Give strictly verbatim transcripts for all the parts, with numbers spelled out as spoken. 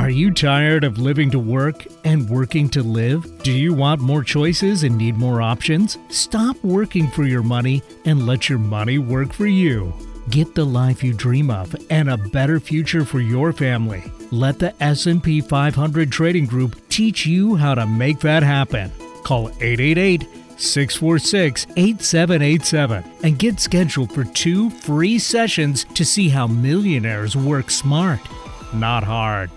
Are you tired of living to work and working to live? Do you want more choices and need more options? Stop working for your money and let your money work for you. Get the life you dream of and a better future for your family. Let the S and P five hundred Trading Group teach you how to make that happen. Call eight eight eight, six four six, eight seven eight seven and get scheduled for two free sessions to see how millionaires work smart, not hard.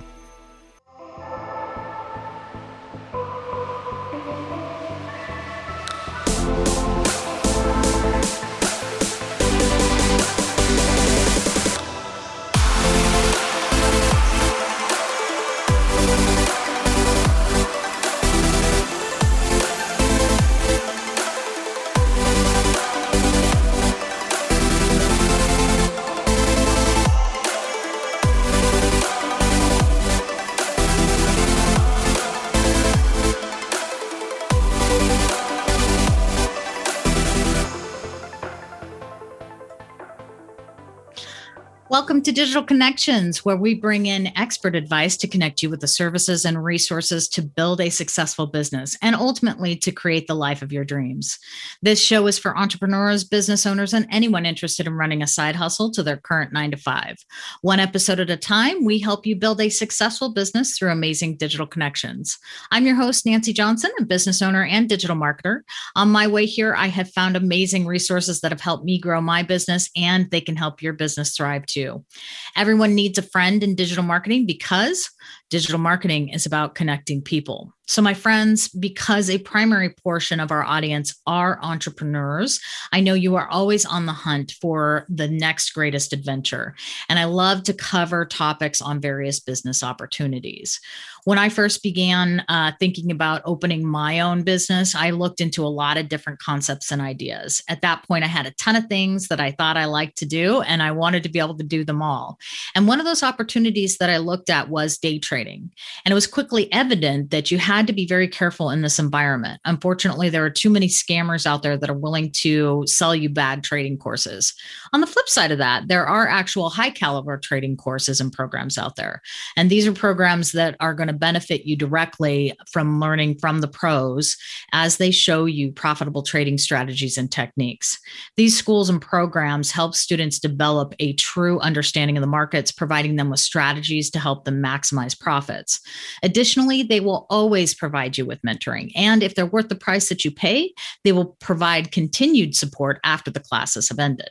Welcome to Digital Connections, where we bring in expert advice to connect you with the services and resources to build a successful business and ultimately to create the life of your dreams. This show is for entrepreneurs, business owners, and anyone interested in running a side hustle to their current nine to five. One episode at a time, we help you build a successful business through amazing digital connections. I'm your host, Nancy Johnson, a business owner and digital marketer. On my way here, I have found amazing resources that have helped me grow my business, and they can help your business thrive too. Everyone needs a friend in digital marketing because digital marketing is about connecting people. So my friends, because a primary portion of our audience are entrepreneurs, I know you are always on the hunt for the next greatest adventure. And I love to cover topics on various business opportunities. When I first began uh, thinking about opening my own business, I looked into a lot of different concepts and ideas. At that point, I had a ton of things that I thought I liked to do, and I wanted to be able to do them all. And one of those opportunities that I looked at was day trading. And it was quickly evident that you had to be very careful in this environment. Unfortunately, there are too many scammers out there that are willing to sell you bad trading courses. On the flip side of that, there are actual high caliber trading courses and programs out there. And these are programs that are going to benefit you directly from learning from the pros as they show you profitable trading strategies and techniques. These schools and programs help students develop a true understanding of the markets, providing them with strategies to help them maximize profits. Additionally, they will always provide you with mentoring. And if they're worth the price that you pay, they will provide continued support after the classes have ended.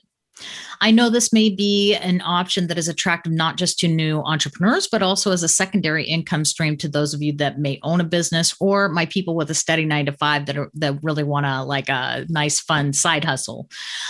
I know this may be an option that is attractive not just to new entrepreneurs, but also as a secondary income stream to those of you that may own a business or my people with a steady nine to five that are, that really want to like a nice, fun side hustle.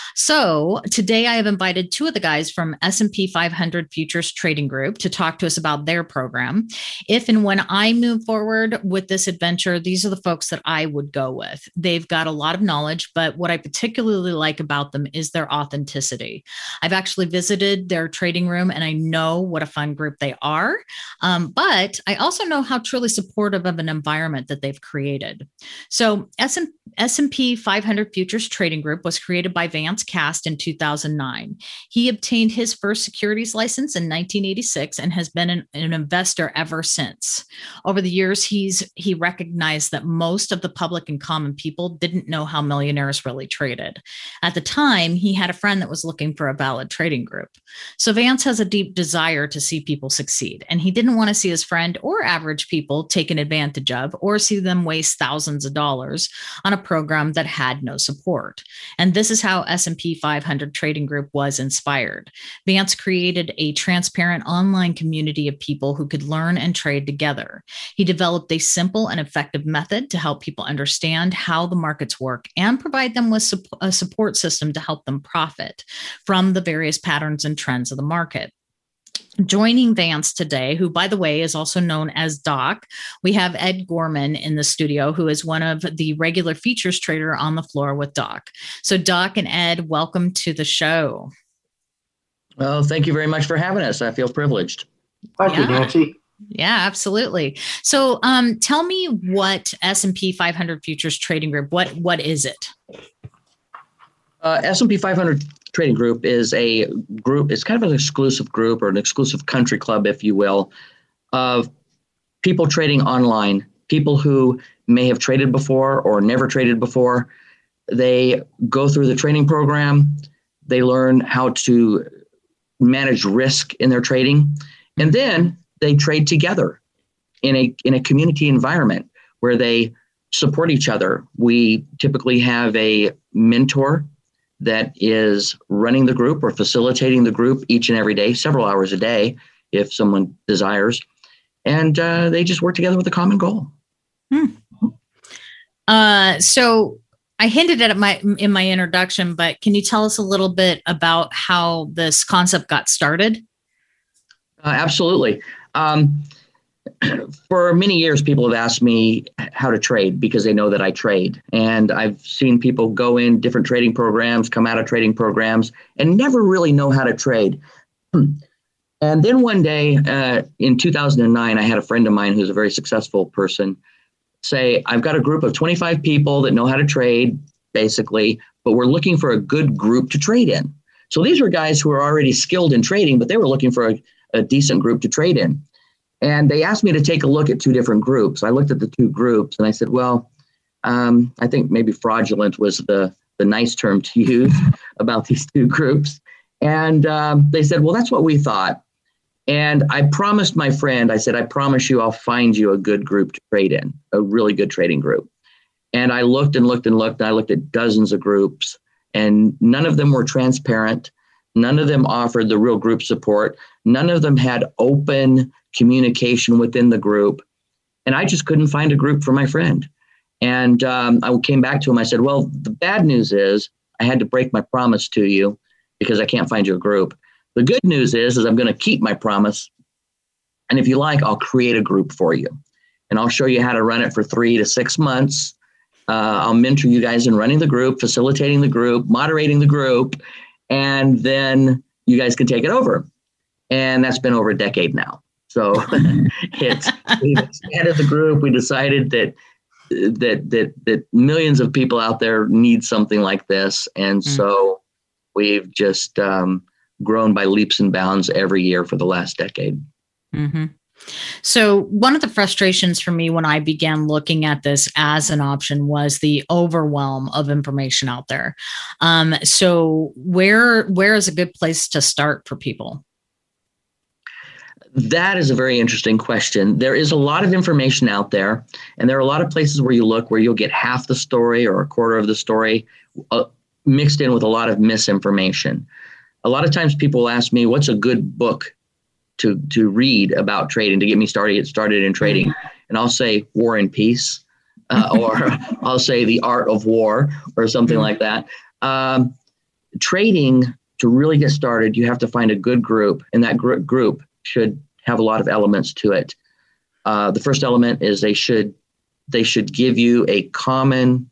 So today I have invited two of the guys from S and P five hundred Futures Trading Group to talk to us about their program. If and when I move forward with this adventure, these are the folks that I would go with. They've got a lot of knowledge, but what I particularly like about them is their authenticity. I've actually visited their trading room and I know what a fun group they are. Um, but I also know how truly supportive of an environment that they've created. So S and P five hundred Futures Trading Group was created by Vance Cast in two thousand nine. He obtained his first securities license in nineteen eighty-six and has been an, an investor ever since. Over the years, he's he recognized that most of the public and common people didn't know how millionaires really traded. At the time, he had a friend that was looking for a valid trading group. So Vance has a deep desire to see people succeed, and he didn't want to see his friend or average people taken advantage of or see them waste thousands of dollars on a program that had no support. And this is how S and P five hundred Trading Group was inspired. Vance created a transparent online community of people who could learn and trade together. He developed a simple and effective method to help people understand how the markets work and provide them with a support system to help them profit from the various patterns and trends of the market. Joining Vance today, who, by the way, is also known as Doc, we have Ed Gorman in the studio, who is one of the regular features trader on the floor with Doc. So Doc and Ed, welcome to the show. Well, thank you very much for having us. I feel privileged. Thank yeah. you, Nancy. Yeah, absolutely. So um, tell me what S and P five hundred Futures Trading Group, what what is it? Uh, S and P five hundred Trading Group is a group, it's kind of an exclusive group or an exclusive country club, if you will, of people trading online, people who may have traded before or never traded before. They go through the training program. They learn how to manage risk in their trading. And then they trade together in a in a community environment where they support each other. We typically have a mentor that is running the group or facilitating the group each and every day, several hours a day, if someone desires. And uh, they just work together with a common goal. Hmm. Uh, so I hinted at it my, in my introduction, but can you tell us a little bit about how this concept got started? Uh, absolutely. Um, for many years, people have asked me how to trade because they know that I trade. And I've seen people go in different trading programs, come out of trading programs, and never really know how to trade. And then one day uh, in two thousand nine, I had a friend of mine who's a very successful person say, I've got a group of twenty-five people that know how to trade, basically, but we're looking for a good group to trade in. So these were guys who were already skilled in trading, but they were looking for a, a decent group to trade in. And they asked me to take a look at two different groups. I looked at the two groups and I said, well, um, I think maybe fraudulent was the, the nice term to use about these two groups. And um, they said, well, that's what we thought. And I promised my friend, I said, I promise you, I'll find you a good group to trade in, a really good trading group. And I looked and looked and looked, and I looked at dozens of groups, and none of them were transparent. None of them offered the real group support. None of them had open communication within the group. And I just couldn't find a group for my friend. And um, I came back to him. I said, well, the bad news is I had to break my promise to you because I can't find you a group. The good news is, is I'm going to keep my promise. And if you like, I'll create a group for you. And I'll show you how to run it for three to six months. Uh, I'll mentor you guys in running the group, facilitating the group, moderating the group, and then you guys can take it over. And that's been over a decade now. So it's, we've expanded the group. We decided that that that that millions of people out there need something like this. And mm-hmm. so we've just um, grown by leaps and bounds every year for the last decade. Mm-hmm. So one of the frustrations for me when I began looking at this as an option was the overwhelm of information out there. Um, so where where is a good place to start for people? That is a very interesting question. There is a lot of information out there, and there are a lot of places where you look where you'll get half the story or a quarter of the story uh, mixed in with a lot of misinformation. A lot of times people ask me, what's a good book to to read about trading to get me started, get started in trading? And I'll say War and Peace, uh, or I'll say The Art of War, or something like that. Um, trading, to really get started, you have to find a good group, and that gr- group should have a lot of elements to it. Uh, the first element is they should they should give you a common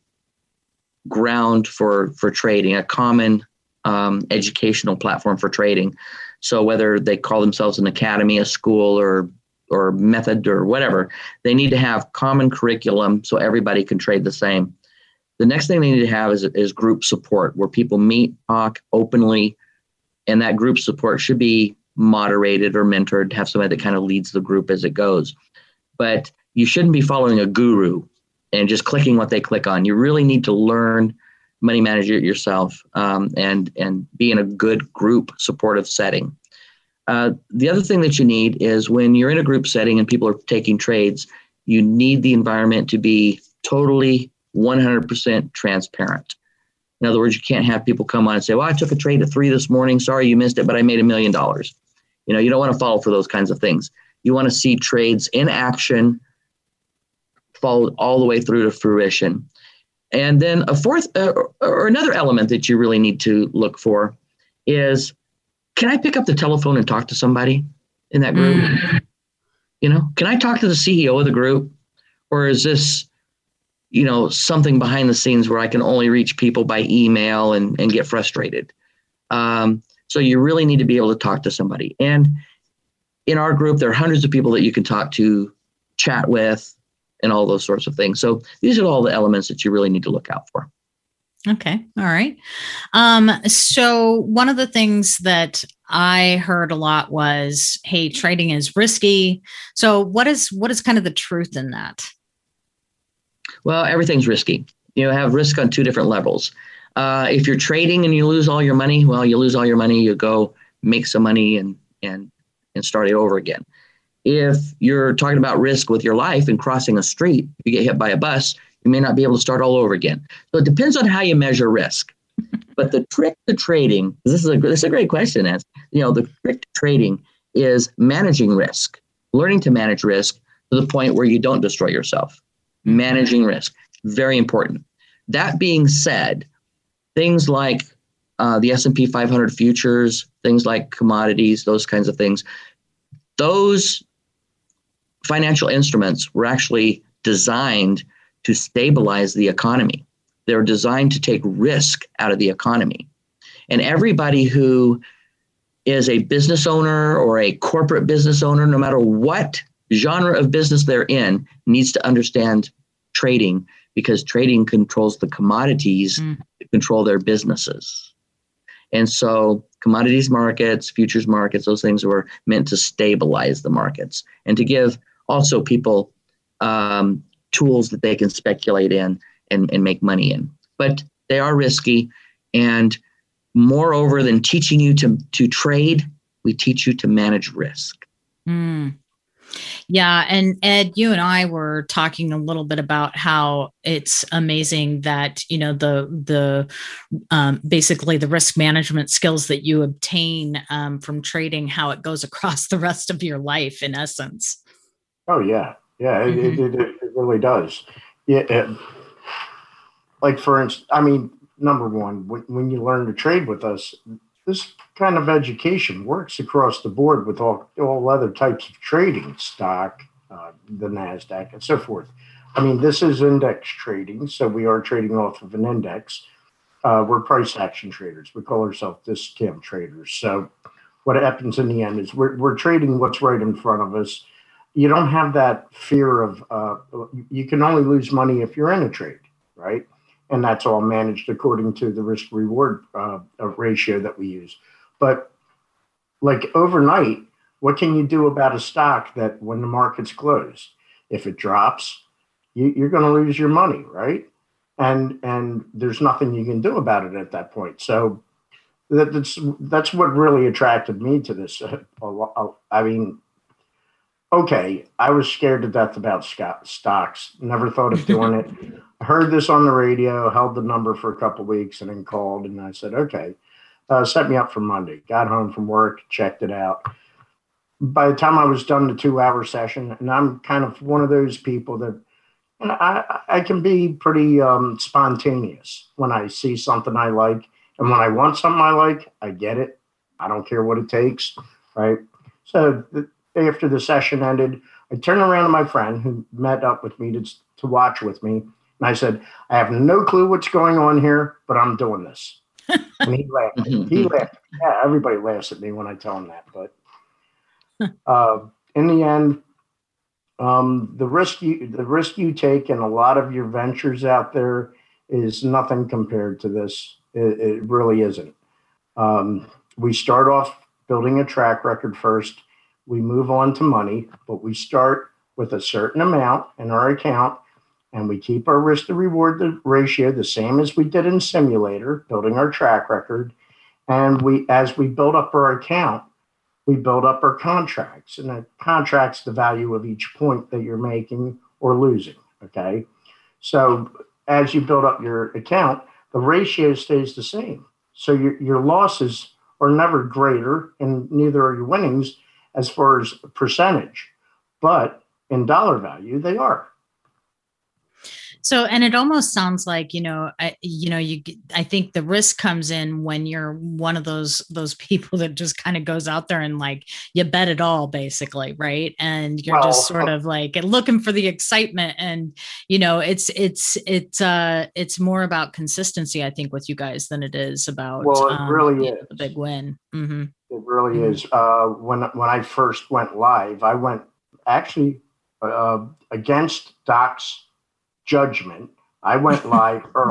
ground for for trading, a common um, educational platform for trading. So whether they call themselves an academy, a school, or or method, or whatever, they need to have common curriculum so everybody can trade the same. The next thing they need to have is is group support, where people meet, talk openly, and that group support should be moderated or mentored, have somebody that kind of leads the group as it goes. But you shouldn't be following a guru and just clicking what they click on. You really need to learn money manage it yourself um, and, and be in a good group supportive setting. Uh, the other thing that you need is when you're in a group setting and people are taking trades, you need the environment to be totally one hundred percent transparent. In other words, you can't have people come on and say, well, I took a trade at three this morning. Sorry, you missed it, but I made a million dollars. You know, you don't want to fall for those kinds of things. You want to see trades in action, followed all the way through to fruition. And then a fourth uh, or another element that you really need to look for is, can I pick up the telephone and talk to somebody in that group? Mm. You know, can I talk to the C E O of the group? Or is this, you know, something behind the scenes where I can only reach people by email and, and get frustrated? Um, so you really need to be able to talk to somebody. And in our group, there are hundreds of people that you can talk to, chat with, and all those sorts of things. So these are all the elements that you really need to look out for. Okay. All right. Um, so one of the things that I heard a lot was, hey, trading is risky. So what is what is kind of the truth in that? Well, everything's risky. You have risk on two different levels. Uh, if you're trading and you lose all your money, well, you lose all your money, you go make some money and and and start it over again. If you're talking about risk with your life and crossing a street, if you get hit by a bus, you may not be able to start all over again. So it depends on how you measure risk. But the trick to trading, this is a this is a great question, Nancy. You know, the trick to trading is managing risk, learning to manage risk to the point where you don't destroy yourself. Managing risk, very important. That being said, things like uh, the S and P five hundred futures, things like commodities, those kinds of things, those financial instruments were actually designed to stabilize the economy. They're designed to take risk out of the economy. And everybody who is a business owner or a corporate business owner, no matter what genre of business they're in, needs to understand trading, because trading controls the commodities mm. that control their businesses. And so commodities markets, futures markets, those things were meant to stabilize the markets and to give also people um, tools that they can speculate in and, and make money in. But they are risky. And moreover than teaching you to, to trade, we teach you to manage risk. Mm. Yeah. And Ed, you and I were talking a little bit about how it's amazing that, you know, the, the, um, basically the risk management skills that you obtain um, from trading, how it goes across the rest of your life in essence. Oh yeah. Yeah. It, mm-hmm. it, it, it really does. Yeah. It, like for instance, I mean, number one, when, when you learn to trade with us, this kind of education works across the board with all, all other types of trading, stock, uh, the NASDAQ, and so forth. I mean, this is index trading, so we are trading off of an index. Uh, we're price action traders. We call ourselves discount traders. So what happens in the end is we're, we're trading what's right in front of us. You don't have that fear of, uh, you can only lose money if you're in a trade, right? And that's all managed according to the risk reward uh, ratio that we use. But like overnight, what can you do about a stock that when the markets close, if it drops, you, you're going to lose your money, right? And and there's nothing you can do about it at that point. So that, that's that's what really attracted me to this. I mean, okay, I was scared to death about stocks. Never thought of doing it. I heard this on the radio, held the number for a couple of weeks, and then called. And I said, okay, uh, set me up for Monday. Got home from work, checked it out. By the time I was done the two-hour session, and I'm kind of one of those people that, and I, I can be pretty um, spontaneous when I see something I like. And when I want something I like, I get it. I don't care what it takes, right? So the, after the session ended, I turned around to my friend who met up with me to, to watch with me. And I said, I have no clue what's going on here, but I'm doing this. And he laughed. He laughed. Yeah, everybody laughs at me when I tell him that. But uh, in the end, um, the risk you the risk you take in a lot of your ventures out there is nothing compared to this. It, it really isn't. Um, we start off building a track record first. We move on to money, but we start with a certain amount in our account, and we keep our risk to reward the ratio the same as we did in simulator, building our track record. And we, as we build up our account, we build up our contracts, and the contract's the value of each point that you're making or losing. Okay. So as you build up your account, the ratio stays the same. So your, your losses are never greater, and neither are your winnings as far as percentage, but in dollar value, they are. So, and it almost sounds like, you know, I, you know, you, I think the risk comes in when you're one of those, those people that just kind of goes out there and like, you bet it all basically. Right. And you're well, just sort of like looking for the excitement, and, you know, it's, it's, it's, uh, it's more about consistency, I think, with you guys than it is about, well, it um, really you know, is the big win. Mm-hmm. It really mm-hmm. is. Uh, when, when I first went live, I went actually uh, against Doc's judgment. I went live early.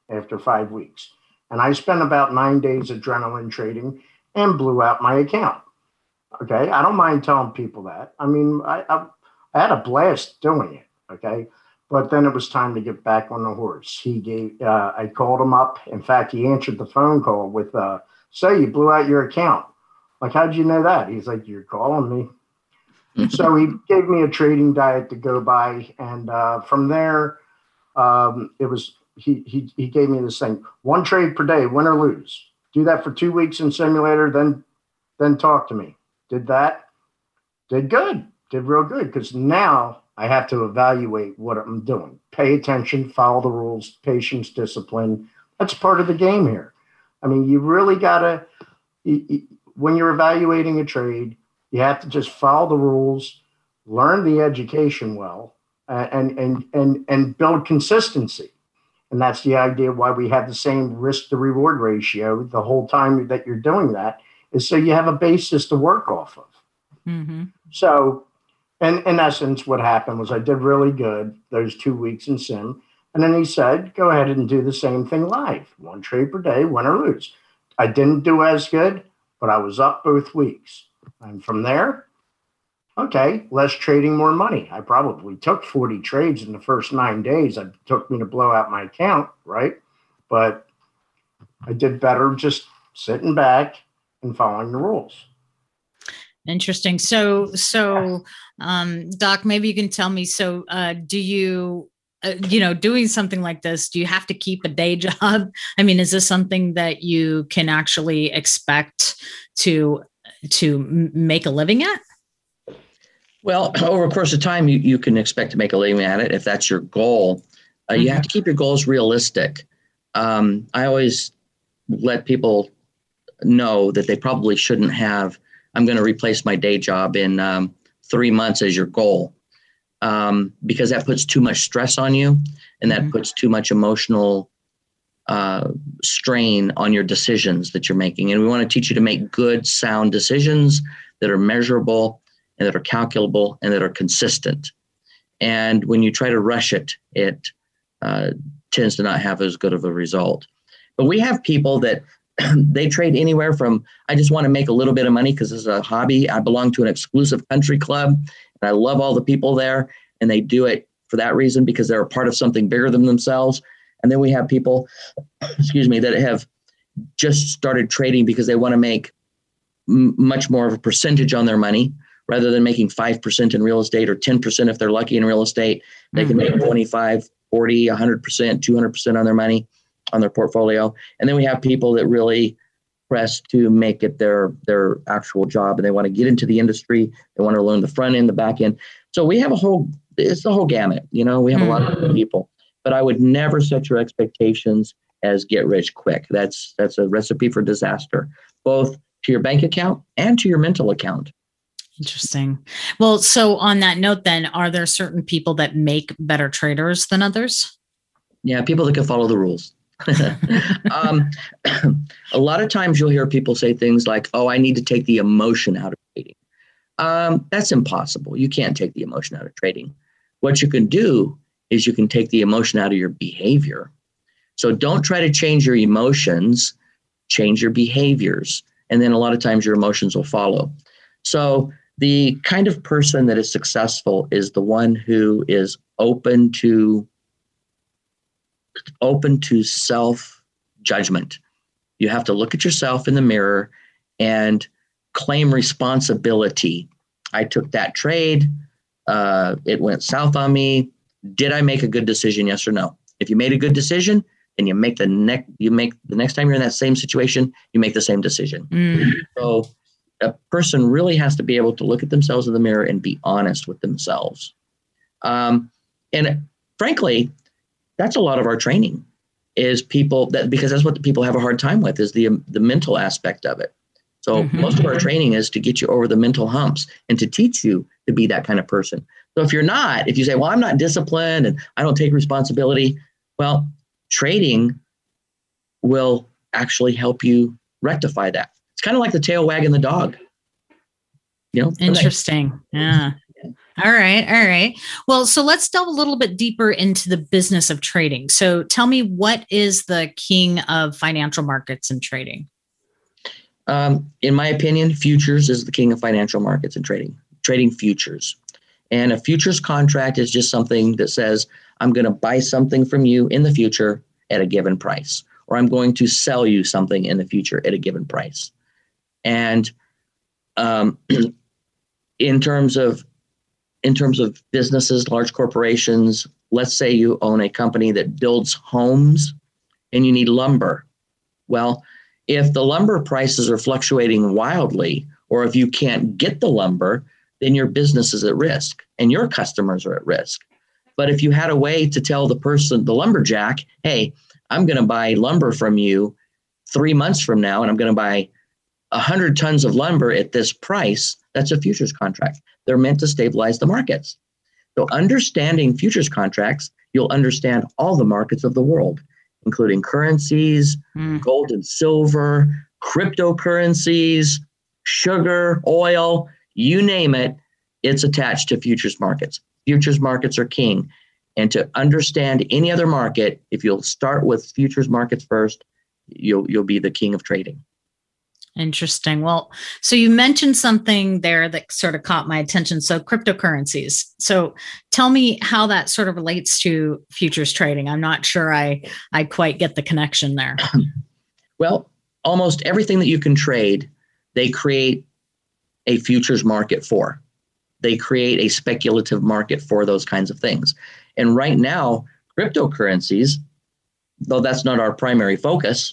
after five weeks. And I spent about nine days adrenaline trading and blew out my account. Okay. I don't mind telling people that. I mean, I, I, I had a blast doing it. Okay. But then it was time to get back on the horse. He gave, uh, I called him up. In fact, he answered the phone call with, uh, say you blew out your account. Like, how'd you know that? He's like, you're calling me. So he gave me a trading diet to go by. And uh, from there, um, it was, he, he, he gave me this thing, one trade per day, win or lose. Do that for two weeks in simulator, then, then talk to me. Did that, did good, did real good. Because now I have to evaluate what I'm doing. Pay attention, follow the rules, patience, discipline. That's part of the game here. I mean, you really got to, you, you, when you're evaluating a trade, you have to just follow the rules, learn the education well, uh, and, and, and, and build consistency. And that's the idea why we have the same risk to reward ratio the whole time that you're doing that, is so you have a basis to work off of. Mm-hmm. So, and in essence, what happened was I did really good those two weeks in sim. And then he said, go ahead and do the same thing live. One trade per day, win or lose. I didn't do as good, but I was up both weeks. And from there, okay, less trading, more money. I probably took forty trades in the first nine days. It took me to blow out my account, right? But I did better just sitting back and following the rules. Interesting. So, so, um, Doc, maybe you can tell me, so, uh, do you, uh, you know, doing something like this, do you have to keep a day job? I mean, is this something that you can actually expect to, to make a living at? Well, over the course of time, you, you can expect to make a living at it if that's your goal. Uh, mm-hmm. You have to keep your goals realistic. Um, I always let people know that they probably shouldn't have, I'm going to replace my day job in um, three months as your goal, um, because that puts too much stress on you, and that mm-hmm. puts too much emotional uh, strain on your decisions that you're making. And we want to teach you to make good, sound decisions that are measurable and that are calculable and that are consistent. And when you try to rush it, it uh, tends to not have as good of a result. But we have people that they trade anywhere from, I just want to make a little bit of money because it's a hobby. I belong to an exclusive country club and I love all the people there, and they do it for that reason because they're a part of something bigger than themselves. And then we have people, excuse me, that have just started trading because they want to make m- much more of a percentage on their money. Rather than making five percent in real estate or ten percent if they're lucky in real estate, they mm-hmm. can make twenty-five, forty, one hundred percent, two hundred percent on their money, on their portfolio. And then we have people that really press to make it their their actual job, and they want to get into the industry. They want to learn the front end, the back end. So we have a whole, it's the whole gamut. You know, we have mm-hmm. a lot of different people, but I would never set your expectations as get rich quick. That's, that's a recipe for disaster, both to your bank account and to your mental account. Interesting. Well, so on that note, then, are there certain people that make better traders than others? Yeah, people that can follow the rules. um, a lot of times you'll hear people say things like, oh, I need to take the emotion out of trading. Um, that's impossible. You can't take the emotion out of trading. What you can do is you can take the emotion out of your behavior. So don't try to change your emotions, change your behaviors. And then a lot of times your emotions will follow. So the kind of person that is successful is the one who is open to open to self-judgment. You have to look at yourself in the mirror and claim responsibility. I took that trade. Uh, it went south on me. Did I make a good decision? Yes or no? If you made a good decision, then you make the next you make the next time you're in that same situation, you make the same decision. Mm. So a person really has to be able to look at themselves in the mirror and be honest with themselves. Um, and frankly, that's a lot of our training is people that, because that's what the people have a hard time with is the, the mental aspect of it. So mm-hmm. most of our training is to get you over the mental humps and to teach you to be that kind of person. So if you're not, if you say, well, I'm not disciplined and I don't take responsibility, well, trading will actually help you rectify that. It's kind of like the tail wagging the dog. You know, interesting. Yeah. All right. All right. Well, so let's delve a little bit deeper into the business of trading. So tell me, what is the king of financial markets and trading? Um, in my opinion, futures is the king of financial markets and trading, trading futures. And a futures contract is just something that says, I'm going to buy something from you in the future at a given price, or I'm going to sell you something in the future at a given price. And um, in terms of in terms of businesses, large corporations, let's say you own a company that builds homes and you need lumber. Well, if the lumber prices are fluctuating wildly, or if you can't get the lumber, then your business is at risk and your customers are at risk. But if you had a way to tell the person, the lumberjack, hey, I'm going to buy lumber from you three months from now, and I'm going to buy one hundred tons of lumber at this price, that's a futures contract. They're meant to stabilize the markets. So understanding futures contracts, you'll understand all the markets of the world, including currencies, mm. gold and silver, cryptocurrencies, sugar, oil, you name it, it's attached to futures markets. Futures markets are king. And to understand any other market, if you'll start with futures markets first, you'll you'll be the king of trading. Interesting. Well, so you mentioned something there that sort of caught my attention. So cryptocurrencies. So tell me how that sort of relates to futures trading. I'm not sure I, I quite get the connection there. Well, almost everything that you can trade, they create a futures market for. They create a speculative market for those kinds of things. And right now, cryptocurrencies, though that's not our primary focus,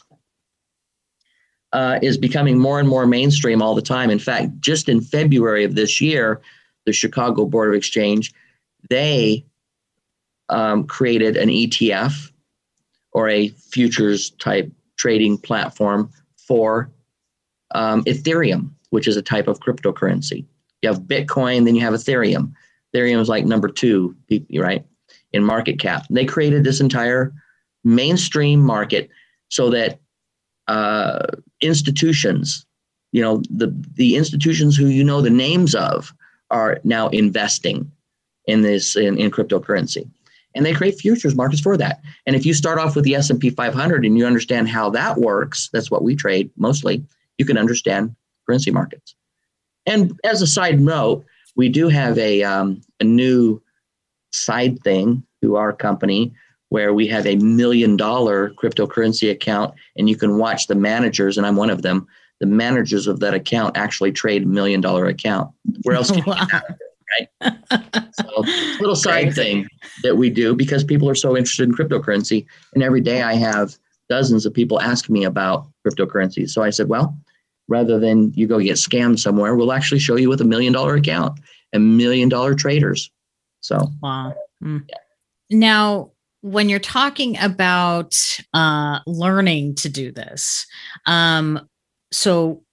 Uh, is becoming more and more mainstream all the time. In fact, just in February of this year, the Chicago Board of Exchange, they um, created an E T F or a futures type trading platform for um, Ethereum, which is a type of cryptocurrency. You have Bitcoin, then you have Ethereum. Ethereum is like number two, right, in market cap. They created this entire mainstream market so that Uh, institutions, you know, the, the institutions who you know the names of are now investing in this, in, in cryptocurrency. And they create futures markets for that. And if you start off with the S and P five hundred and you understand how that works, that's what we trade mostly, you can understand currency markets. And as a side note, we do have a, um, a new side thing to our company where we have a million dollar cryptocurrency account, and you can watch the managers, and I'm one of them, the managers of that account actually trade a million dollar account. Where else can wow. you get that, right? So a little side Crazy. thing that we do because people are so interested in cryptocurrency. And every day I have dozens of people ask me about cryptocurrency. So I said, well, rather than you go get scammed somewhere, we'll actually show you with a million dollar account and million dollar traders. So, wow. Mm. Yeah. Now, when you're talking about uh, learning to do this, um, so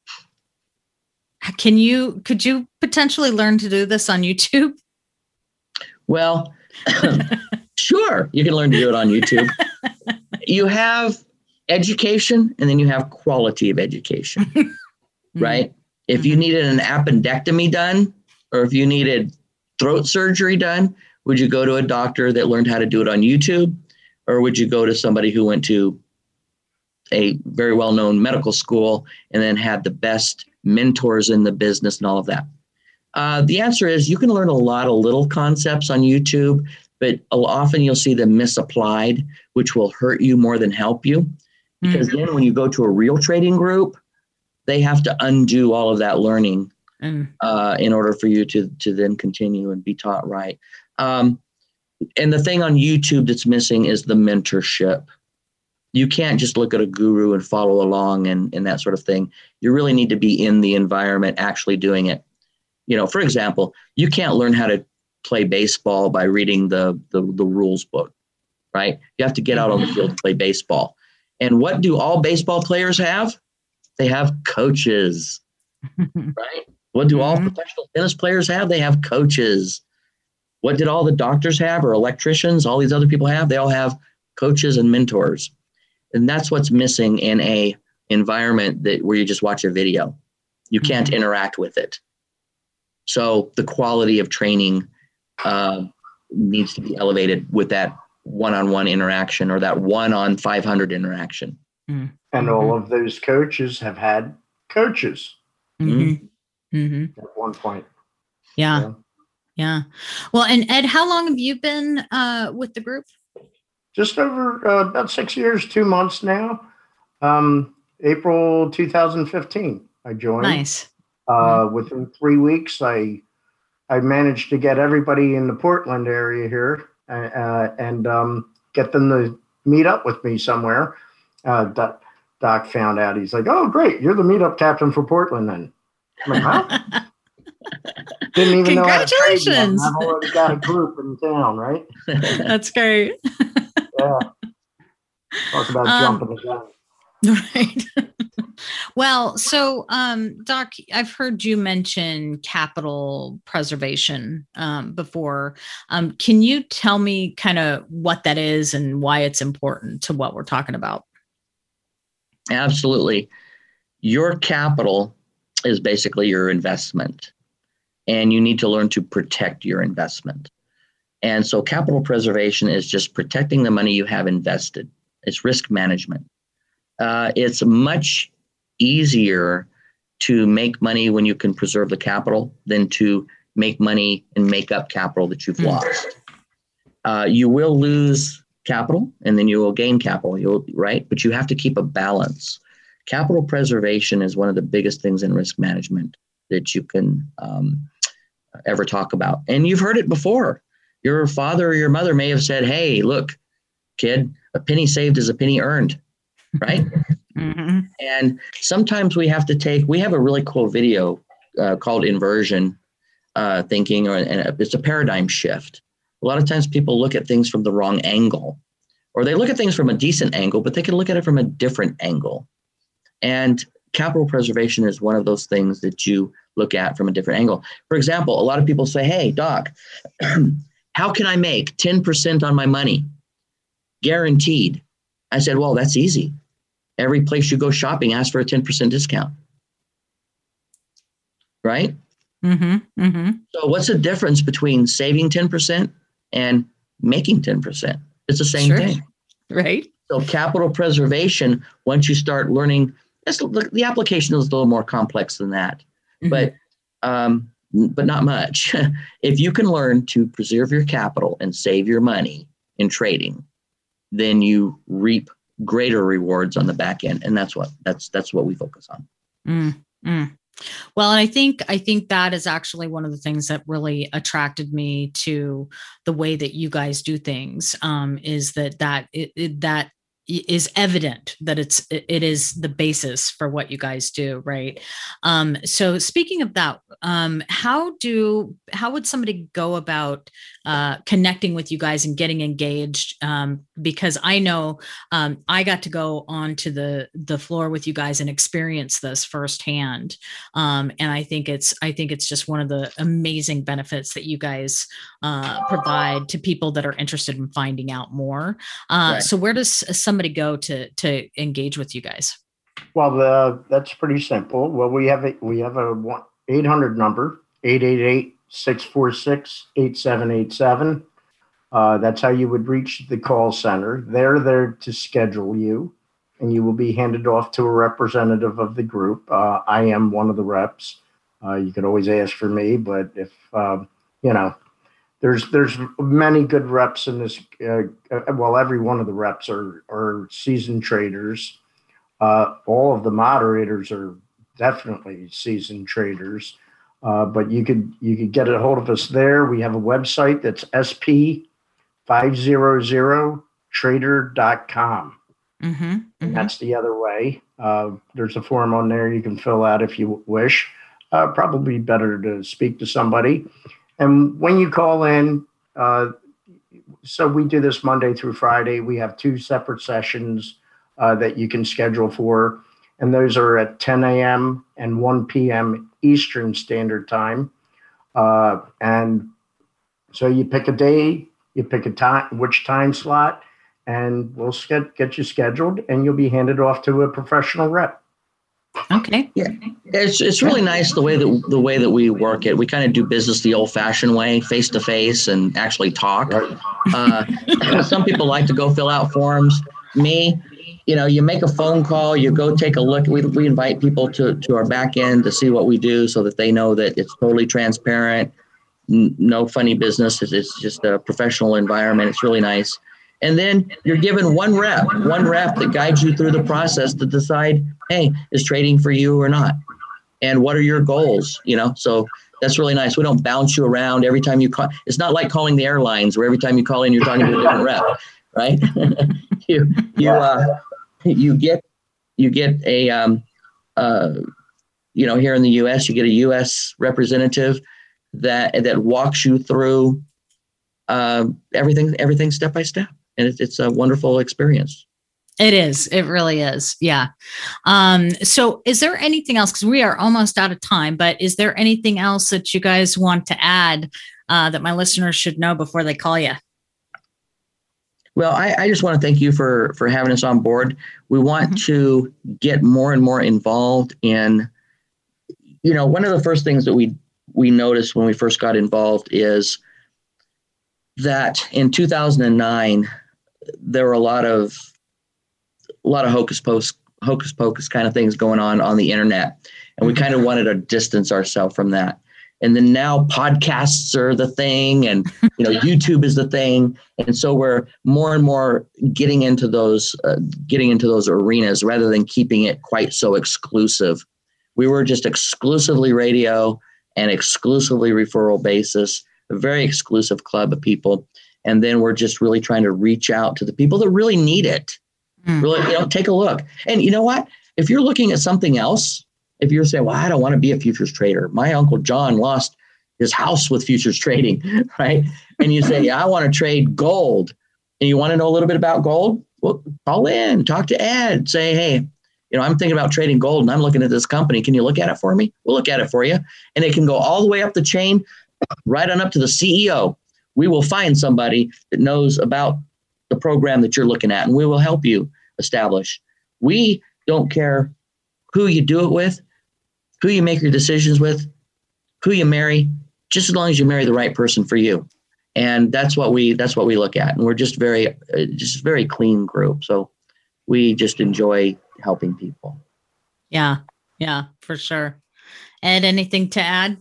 can you, could you potentially learn to do this on YouTube? Well, sure, you can learn to do it on YouTube. You have education, and then you have quality of education, right? Mm-hmm. If you needed an appendectomy done, or if you needed throat surgery done, would you go to a doctor that learned how to do it on YouTube? Or would you go to somebody who went to a very well-known medical school and then had the best mentors in the business and all of that? Uh, the answer is you can learn a lot of little concepts on YouTube, but often you'll see them misapplied, which will hurt you more than help you. Because mm-hmm. then when you go to a real trading group, they have to undo all of that learning mm. uh, in order for you to, to then continue and be taught right. Um, and the thing on YouTube that's missing is the mentorship. You can't just look at a guru and follow along and, and that sort of thing. You really need to be in the environment, actually doing it. You know, for example, you can't learn how to play baseball by reading the, the, the rules book, right? You have to get out on the field to play baseball. And what do all baseball players have? They have coaches, right? What do all mm-hmm. professional tennis players have? They have coaches. What did all the doctors have, or electricians, all these other people have? They all have coaches and mentors. And that's what's missing in a environment that where you just watch a video. You can't mm-hmm. interact with it. So the quality of training uh, needs to be elevated with that one-on-one interaction or that one on five hundred interaction. Mm-hmm. And all of those coaches have had coaches Mm-hmm. Mm-hmm. at one point. Yeah. So, yeah. Well, and Ed, how long have you been uh, with the group? just over uh, about six years, two months now. Um, April two thousand fifteen, I joined. Nice. Uh, Mm-hmm. Within three weeks, I I managed to get everybody in the Portland area here uh, and um, get them to meet up with me somewhere. Uh, Doc, Doc found out. He's like, "Oh, great! You're the meetup captain for Portland, then." I'm like, "Huh?" Didn't even know how to trade yet, and Congratulations! I've already got a group in town, right? That's great. Yeah. Talk about Um, jumping the gun. Right. Well, so um, Doc, I've heard you mention capital preservation um, before. Um, can you tell me kind of what that is and why it's important to what we're talking about? Absolutely. Your capital is basically your investment, and you need to learn to protect your investment. And so capital preservation is just protecting the money you have invested. It's risk management. Uh, it's much easier to make money when you can preserve the capital than to make money and make up capital that you've mm. lost. Uh, you will lose capital and then you will gain capital, you'll, right? But you have to keep a balance. Capital preservation is one of the biggest things in risk management that you can um, ever talk about. And you've heard it before. Your father or your mother may have said, "Hey, look, kid, a penny saved is a penny earned," right? Mm-hmm. And sometimes we have to take, we have a really cool video uh, called Inversion uh, Thinking, or and it's a paradigm shift. A lot of times people look at things from the wrong angle, or they look at things from a decent angle, but they can look at it from a different angle. And capital preservation is one of those things that you look at from a different angle. For example, a lot of people say, "Hey, Doc, how can I make ten percent on my money? Guaranteed." I said, "Well, that's easy. Every place you go shopping, ask for a ten percent discount." Right? Mm-hmm, mm-hmm. So what's the difference between saving ten percent and making ten percent? It's the same Sure. thing. Right. So capital preservation, once you start learning, that's, the application is a little more complex than that, mm-hmm. but um, but not much. If you can learn to preserve your capital and save your money in trading, then you reap greater rewards on the back end, and that's what that's that's what we focus on. Mm, mm. Well, and I think I think that is actually one of the things that really attracted me to the way that you guys do things. Um, is that that it, it, that is evident that it's it is the basis for what you guys do, right? Um, so speaking of that, um, how do how would somebody go about uh, connecting with you guys and getting engaged? Um, because I know um, I got to go onto the the floor with you guys and experience this firsthand, um, and I think it's I think it's just one of the amazing benefits that you guys uh, provide to people that are interested in finding out more. Uh, right. So where does somebody go to to engage with you guys? Well, the, that's pretty simple. Well, we have a we have a eight hundred number, eight eight eight, six four six, eight seven eight seven. Uh, that's how you would reach the call center. They're there to schedule you, and you will be handed off to a representative of the group. Uh, I am one of the reps. Uh, you could always ask for me, but if uh, you know, there's there's many good reps in this. Uh, well, every one of the reps are are seasoned traders. Uh, all of the moderators are definitely seasoned traders. Uh, but you could you could get a hold of us there. We have a website that's S P five hundred trader dot com. Mm-hmm, mm-hmm. And that's the other way. Uh, there's a form on there you can fill out if you wish. Uh, probably better to speak to somebody. And when you call in, uh, so we do this Monday through Friday. We have two separate sessions uh, that you can schedule for. And those are at ten a.m. and one p.m. Eastern Standard Time. Uh, and so you pick a day, you pick a time, which time slot, and we'll get, get you scheduled, and you'll be handed off to a professional rep. Okay. Yeah, it's it's really nice the way that the way that we work it. We kind of do business the old-fashioned way, face to face, and actually talk. Right. Uh, some people like to go fill out forms. Me, you know, you make a phone call, you go take a look. We we invite people to to our back end to see what we do, so that they know that it's totally transparent, n- no funny business. It's, it's just a professional environment. It's really nice. And then you're given one rep, one rep that guides you through the process to decide, hey, is trading for you or not? And what are your goals? You know, so that's really nice. We don't bounce you around every time you call. It's not like calling the airlines where every time you call in, you're talking to a different rep, right? you you uh, you get you get a um, uh, you know, here in the U S, you get a U S representative that that walks you through uh, everything everything step by step. And it's, it's a wonderful experience. It is. It really is. Yeah. Um, so is there anything else? Because we are almost out of time, but is there anything else that you guys want to add uh, that my listeners should know before they call you? Well, I, I just want to thank you for, for having us on board. We want mm-hmm. to get more and more involved in, you know, one of the first things that we, we noticed when we first got involved is that in two thousand nine, there were a lot of a lot of hocus pocus, hocus pocus kind of things going on on the internet. And we kind of wanted to distance ourselves from that. And then now podcasts are the thing, and, you know, YouTube is the thing. And so we're more and more getting into those, uh, getting into those arenas rather than keeping it quite so exclusive. We were just exclusively radio and exclusively referral basis, a very exclusive club of people. And then we're just really trying to reach out to the people that really need it. Mm. Really, you know, take a look. And you know what? If you're looking at something else, if you're saying, well, I don't want to be a futures trader. My Uncle John lost his house with futures trading, right? And you say, yeah, I want to trade gold. And you want to know a little bit about gold? Well, call in, talk to Ed, say, hey, you know, I'm thinking about trading gold and I'm looking at this company. Can you look at it for me? We'll look at it for you. And it can go all the way up the chain, right on up to the C E O. We will find somebody that knows about the program that you're looking at, and we will help you establish. We don't care who you do it with, who you make your decisions with, who you marry, just as long as you marry the right person for you. And that's what we that's what we look at. And we're just very uh, just very clean group. So we just enjoy helping people. Yeah, yeah, for sure. Ed, anything to add?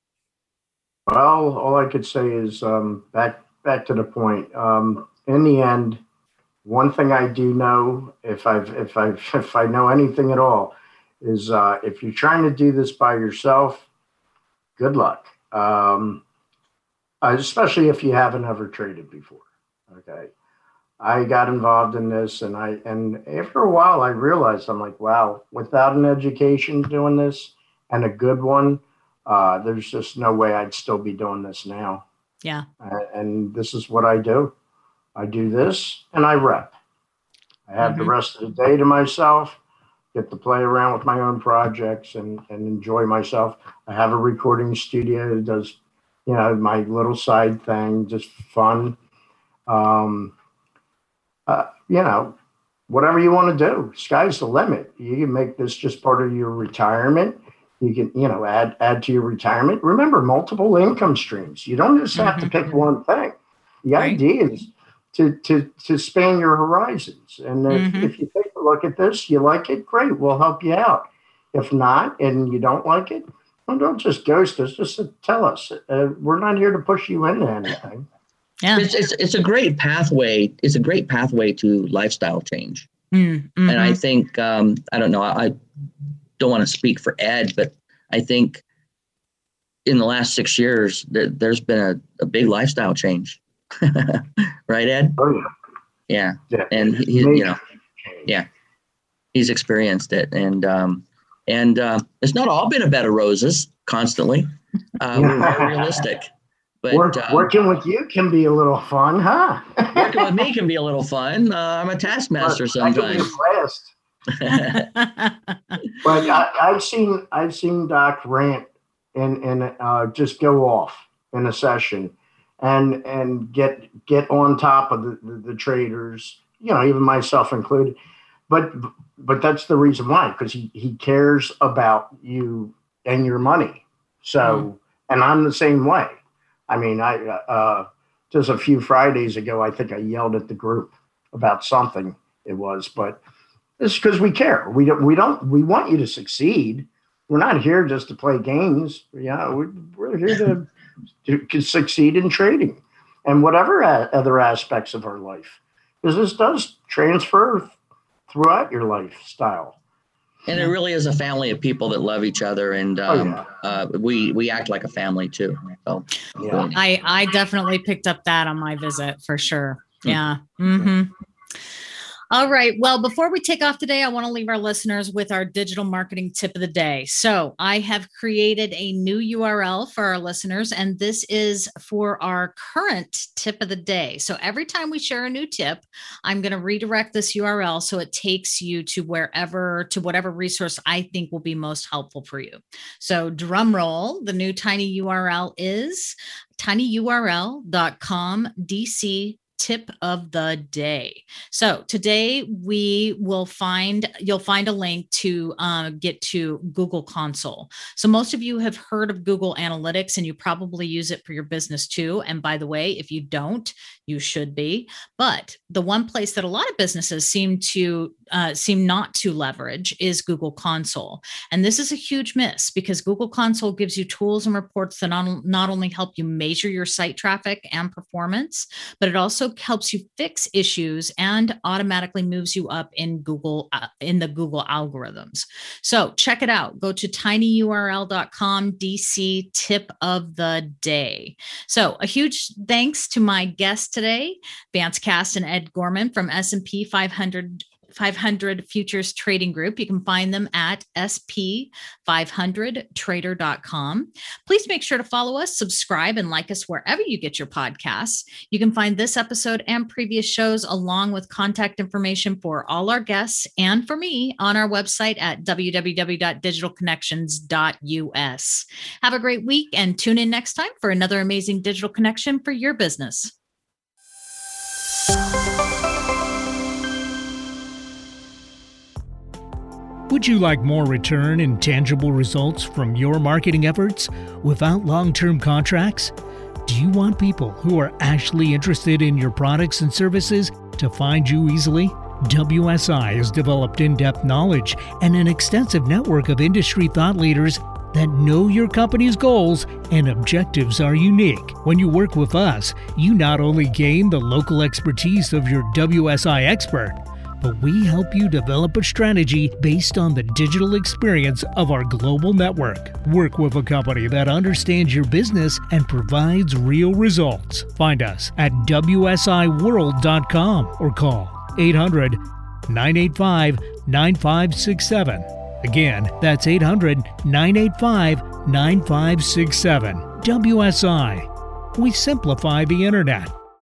Well, all I could say is um, back back to the point. Um, in the end, one thing I do know, if I've if I if I know anything at all, is uh, if you're trying to do this by yourself, good luck. Um, especially if you haven't ever traded before. Okay, I got involved in this, and I and after a while, I realized I'm like, wow, without an education doing this and a good one. Uh, there's just no way I'd still be doing this now. Yeah. Uh, and this is what I do. I do this and I rep. I have mm-hmm. the rest of the day to myself, get to play around with my own projects and, and enjoy myself. I have a recording studio that does, you know, my little side thing, just fun. Um, uh, you know, whatever you want to do, sky's the limit. You can make this just part of your retirement. You can, you know, add add to your retirement. Remember, multiple income streams. You don't just have mm-hmm. to pick one thing. The right. idea is to to to span your horizons. And if, mm-hmm. if you take a look at this, you like it, great. We'll help you out. If not, and you don't like it, well, don't just ghost us. Just tell us. Uh, we're not here to push you into anything. Yeah, it's, it's it's a great pathway. It's a great pathway to lifestyle change. Mm-hmm. And I think um, I don't know. I. don't want to speak for Ed, but I think in the last six years, there, there's been a, a big lifestyle change. Right, Ed? Oh, yeah. Yeah. yeah. And he, he, you know, yeah, he's experienced it. And, um, and uh, it's not all been a bed of roses constantly. Uh, we're very realistic. But Work, uh, working with you can be a little fun, huh? Working with me can be a little fun. Uh, I'm a taskmaster sometimes. But I, I've seen I've seen Doc rant and and uh, just go off in a session, and and get get on top of the, the, the traders, you know, even myself included. but but that's the reason why, because he, he cares about you and your money. So, mm. and I'm the same way. I mean, I uh, just a few Fridays ago, I think I yelled at the group about something it was, but it's because we care. We don't, we don't, we want you to succeed. We're not here just to play games. Yeah, we're, we're here to, to, to succeed in trading and whatever a, other aspects of our life, because this does transfer throughout your lifestyle. And it really is a family of people that love each other, and um, oh, yeah. uh, we we act like a family too. So, yeah. I I definitely picked up that on my visit for sure. Yeah. Mm-hmm. All right. Well, before we take off today, I want to leave our listeners with our digital marketing tip of the day. So I have created a new U R L for our listeners, and this is for our current tip of the day. So every time we share a new tip, I'm going to redirect this U R L so it takes you to wherever, to whatever resource I think will be most helpful for you. So drum roll, the new tiny U R L is tinyurl dot com D C tip of the day. So today we will find, you'll find a link to uh, get to Google Console. So most of you have heard of Google Analytics, and you probably use it for your business too. And by the way, if you don't, you should be. But the one place that a lot of businesses seem to uh, seem not to leverage is Google Console. And this is a huge miss, because Google Console gives you tools and reports that not, not only help you measure your site traffic and performance, but it also helps you fix issues and automatically moves you up in Google, uh, in the Google algorithms. So check it out. Go to tinyurl dot com D C tip of the day. So a huge thanks to my guests today, Vance Cast and Ed Gorman from S and P five hundred Futures Trading Group. You can find them at S P five hundred trader dot com. Please make sure to follow us, subscribe, and like us wherever you get your podcasts. You can find this episode and previous shows along with contact information for all our guests and for me on our website at w w w dot digital connections dot u s. Have a great week and tune in next time for another amazing digital connection for your business. Would you like more return and tangible results from your marketing efforts without long-term contracts? Do you want people who are actually interested in your products and services to find you easily? W S I has developed in-depth knowledge and an extensive network of industry thought leaders that know your company's goals and objectives are unique. When you work with us, you not only gain the local expertise of your W S I expert, but we help you develop a strategy based on the digital experience of our global network. Work with a company that understands your business and provides real results. Find us at w s i world dot com or call eight hundred, nine eight five, nine five six seven. Again, that's eight hundred, nine eight five, nine five six seven. W S I. We simplify the internet.